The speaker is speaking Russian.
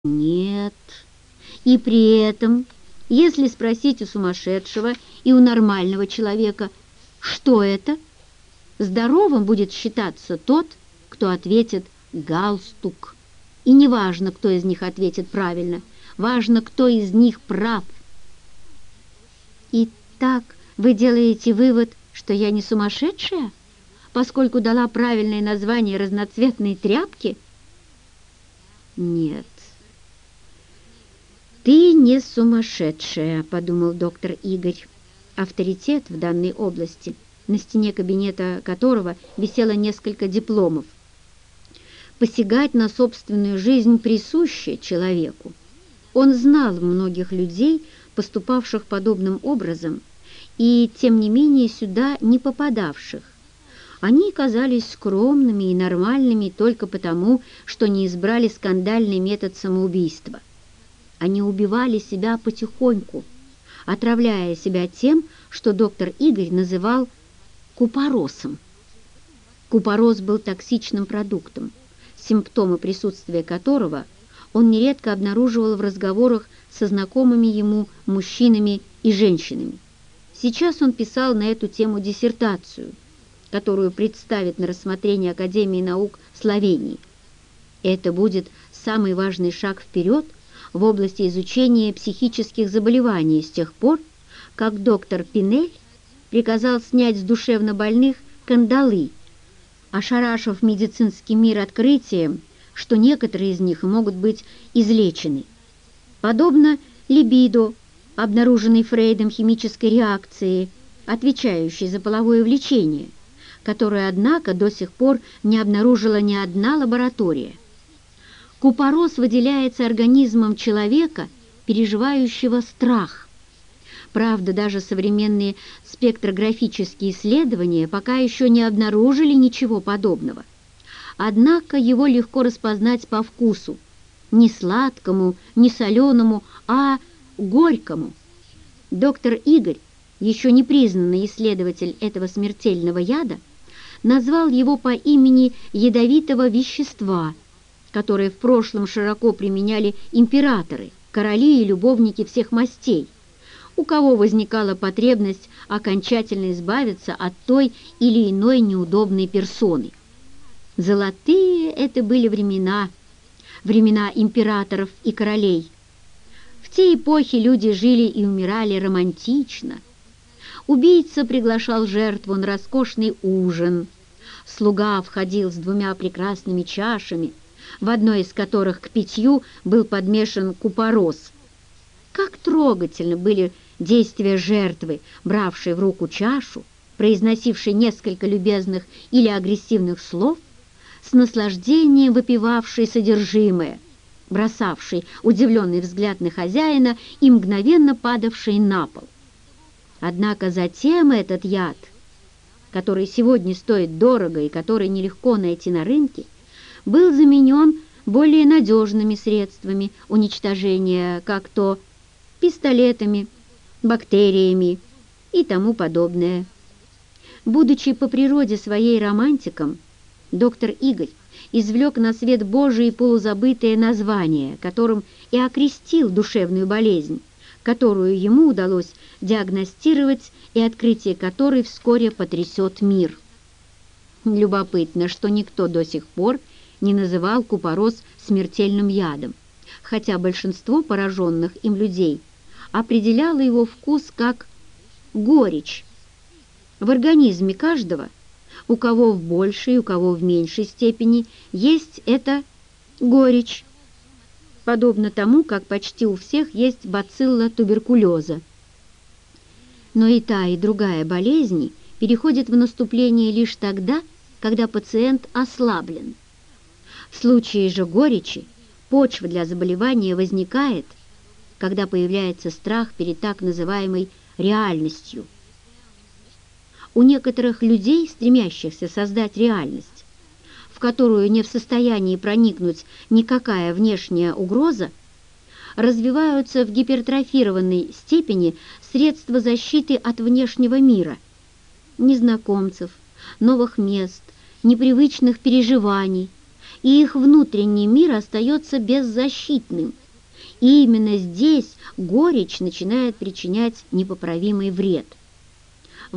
Нет. И при этом, если спросить у сумасшедшего и у нормального человека, что это, здоровым будет считаться тот, кто ответит «галстук». И не важно, кто из них ответит правильно, важно, кто из них прав. Итак, вы делаете вывод, что я не сумасшедшая, поскольку дала правильное название разноцветной тряпки? Нет. «Ты не сумасшедшая», — подумал доктор Игорь, авторитет в данной области, на стене кабинета которого висело несколько дипломов. Посягать на собственную жизнь присуще человеку. Он знал многих людей, поступавших подобным образом, и, тем не менее, сюда не попадавших. Они казались скромными и нормальными только потому, что не избрали скандальный метод самоубийства. Они убивали себя потихоньку, отравляя себя тем, что доктор Игорь называл купоросом. Купорос был токсичным продуктом, симптомы присутствия которого он нередко обнаруживал в разговорах со знакомыми ему мужчинами и женщинами. Сейчас он писал на эту тему диссертацию, которую представит на рассмотрение Академии наук Словении. Это будет самый важный шаг вперед в области изучения психических заболеваний с тех пор, как доктор Пинель приказал снять с душевнобольных кандалы, ошарашив медицинский мир открытием, что некоторые из них могут быть излечены. Подобно либидо, обнаруженной Фрейдом химической реакции, отвечающей за половое влечение, которую, однако, до сих пор не обнаружила ни одна лаборатория. Купорос выделяется организмом человека, переживающего страх. Правда, даже современные спектрографические исследования пока еще не обнаружили ничего подобного. Однако его легко распознать по вкусу. Не сладкому, не соленому, а горькому. Доктор Игорь, еще не признанный исследователь этого смертельного яда, назвал его по имени ядовитого вещества, которые в прошлом широко применяли императоры, короли и любовники всех мастей, у кого возникала потребность окончательно избавиться от той или иной неудобной персоны. Золотые это были времена императоров и королей. В те эпохи люди жили и умирали романтично. Убийца приглашал жертву на роскошный ужин. Слуга входил с 2 прекрасными чашами, в одной из которых к питью был подмешан купорос. Как трогательно были действия жертвы, бравшей в руку чашу, произносившей несколько любезных или агрессивных слов, с наслаждением выпивавшей содержимое, бросавшей удивленный взгляд на хозяина и мгновенно падавшей на пол. Однако затем этот яд, который сегодня стоит дорого и который нелегко найти на рынке, был заменен более надежными средствами уничтожения, как то пистолетами, бактериями и тому подобное. Будучи по природе своей романтиком, доктор Игорь извлек на свет Божий полузабытое название, которым и окрестил душевную болезнь, которую ему удалось диагностировать и открытие которой вскоре потрясет мир. Любопытно, что никто до сих пор не называл купорос смертельным ядом, хотя большинство пораженных им людей определяло его вкус как горечь. В организме каждого, у кого в большей, у кого в меньшей степени, есть эта горечь, подобно тому, как почти у всех есть бацилла туберкулеза. Но и та, и другая болезни переходят в наступление лишь тогда, когда пациент ослаблен. В случае же горечи почва для заболевания возникает, когда появляется страх перед так называемой реальностью. У некоторых людей, стремящихся создать реальность, в которую не в состоянии проникнуть никакая внешняя угроза, развиваются в гипертрофированной степени средства защиты от внешнего мира, незнакомцев, новых мест, непривычных переживаний и их внутренний мир остается беззащитным. И именно здесь горечь начинает причинять непоправимый вред.